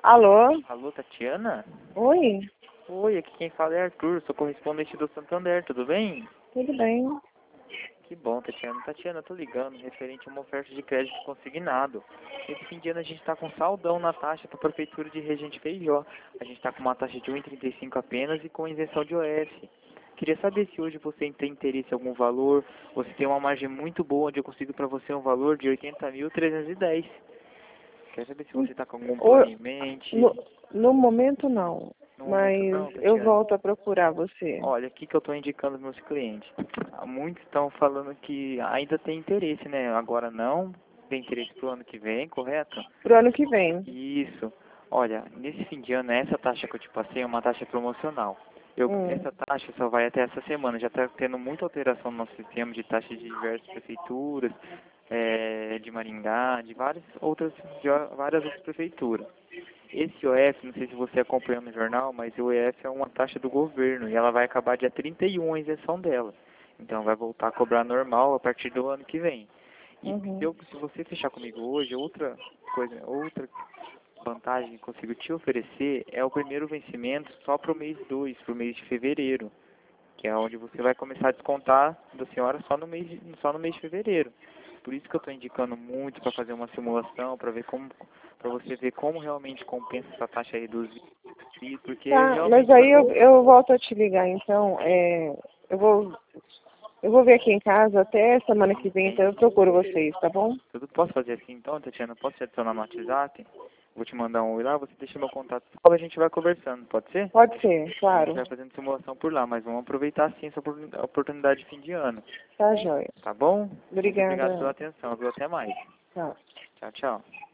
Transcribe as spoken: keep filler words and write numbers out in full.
Alô? Alô, Tatiana? Oi? Oi, aqui quem fala é Arthur, sou correspondente do Santander, tudo bem? Tudo bem? Que bom, Tatiana. Tatiana, eu tô ligando referente a uma oferta de crédito consignado. Esse fim de ano a gente tá com saldão na taxa para a Prefeitura de Regente Feijó. A gente tá com uma taxa de um vírgula trinta e cinco apenas e com isenção de O F. Queria saber se hoje você tem interesse em algum valor, você tem uma margem muito boa onde eu consigo para você um valor de oitenta mil trezentos e dez. Quero saber se você está com algum O- plano em mente. No, no momento não, No momento mas não, eu Tatiana. volto a procurar você. Olha, o que que eu estou indicando aos meus clientes? Muitos estão falando que ainda tem interesse, né? Agora não, tem interesse pro ano que vem, correto? Pro ano que vem. Isso. Olha, nesse fim de ano, essa taxa que eu te passei é uma taxa promocional. Eu, Hum. essa taxa só vai até essa semana. Já está tendo muita alteração no nosso sistema de taxa de diversas prefeituras, eh, de Maringá, de várias outras, de várias outras prefeituras. Esse O F, não sei se você acompanhou no jornal, mas o O F é uma taxa do governo e ela vai acabar dia trinta e um a isenção dela. Então vai voltar a cobrar normal a partir do ano que vem. E se, Uhum. eu, se você fechar comigo hoje, outra coisa, outra vantagem que eu consigo te oferecer é o primeiro vencimento só para o mês dois, para o mês de fevereiro, que é onde você vai começar a descontar da senhora só no mês de, só no mês de fevereiro. Por isso que eu estou indicando muito para fazer uma simulação, para ver como, para você ver como realmente compensa essa taxa reduzida, porque Tá, mas realmente aí vai. eu, eu volto a te ligar, então, é, eu vou, eu vou ver aqui em casa até semana que vem, então eu procuro vocês, tá bom? Tudo posso fazer assim então, Tatiana? Posso te adicionar no WhatsApp? Vou te mandar um oi lá, você deixa meu contato e a gente vai conversando, pode ser? Pode ser, A gente claro. vai fazendo simulação por lá, mas vamos aproveitar sim essa oportun- oportunidade de fim de ano, Tá, joia. tá bom? Muito obrigado pela Obrigada. atenção, viu? Até mais. Tchau. Tchau, tchau.